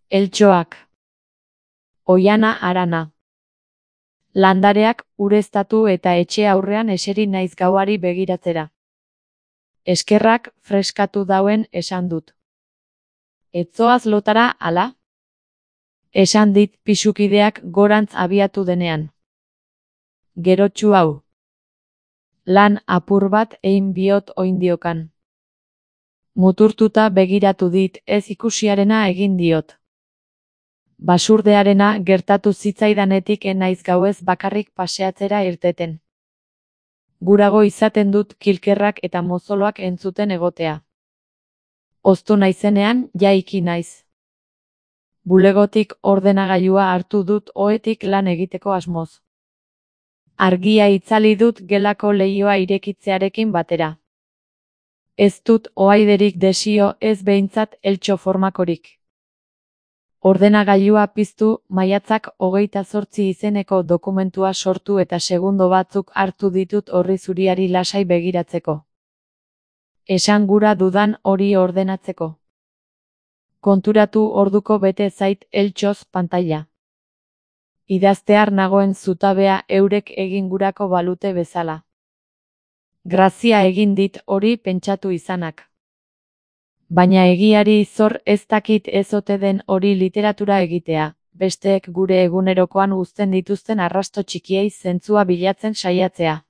Eltxoak. Oihana harana. Landareak ureztatu eta etxe aurrean eseri naiz gauari begiratzera. Eskerrak freskatu dauen esan dut. Etzoaz lotara, ala? Esan dit pisukideak gorantz abiatu denean. Gerotxu hau. Lan apur bat egin biot oindiokan. Muturtuta begiratu dit, ez ikusiarena egin diot. Basurdearena gertatu zitzaidanetik naiz gauez bakarrik paseatzera irteten. Gurago izaten dut kilkerrak eta mozoloak entzuten egotea. Oztu naizenean, jaiki naiz. Bulegotik ordenagailua hartu dut ohetik lan egiteko asmoz. Argia itzali dut gelako leihoa irekitzearekin batera. Ez dut ohaiderik desio, ez behintzat eltxo formakorik. Ordenagailua piztu, maiatzak 28 izeneko dokumentua sortu eta segundo batzuk hartu ditut orri zuriari lasai begiratzeko. Esan gura dudan hori ordenatzeko. Konturatu orduko bete zait eltxoz pantaila. Idaztear nagoen zutabea eurek egin gurako balute bezala. Grazia egin dit hori pentsatu izanak. Baina egiari zor ez dakit ez ote den hori literatura egitea, besteek gure egunerokoan uzten dituzten arrasto txikiei zentzua bilatzen saiatzea.